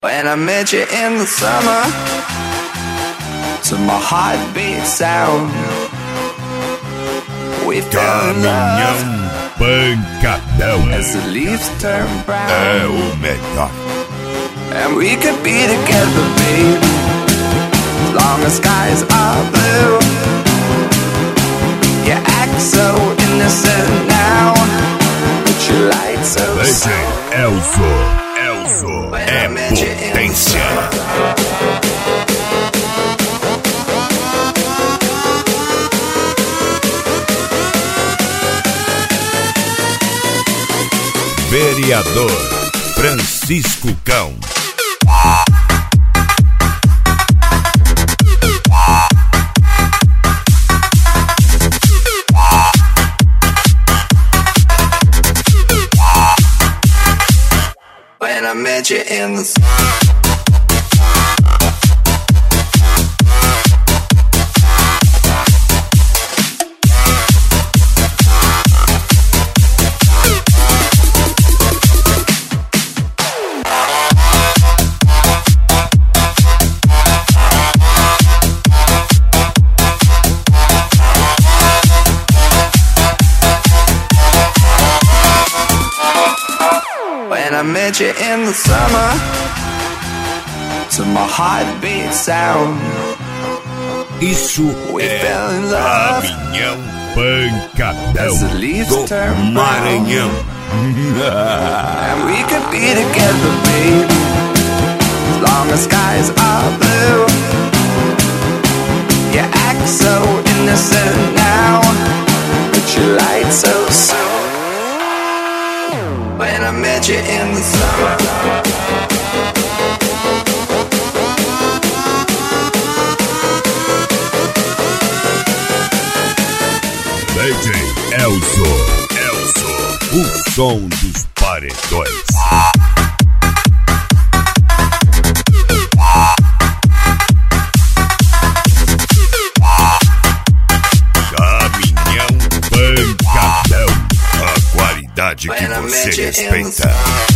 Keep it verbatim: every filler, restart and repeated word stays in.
When I met you in the summer, to my heartbeat sound, we fell in love. Pancadão As the leaves turn brown, é o melhor. and we could be together, babe, as long as skies are blue. You act so innocent now, but you lied so Vem, soon. Elzo, Elzo é potência. Vereador Francisco Cão. When I met you in the When I met you in the summer, to my heartbeat sound, Isso we é fell in love. Caminhão Pancadão As the leaves do turn brown, Maranhão. and we could be together, baby, as long as skies are blue. You act so innocent now, but you lied so soon. When I met you in the summer, D J Elzo, Elzo, o som dos paredões. Caminhão Pancadão, a qualidade que você respeita.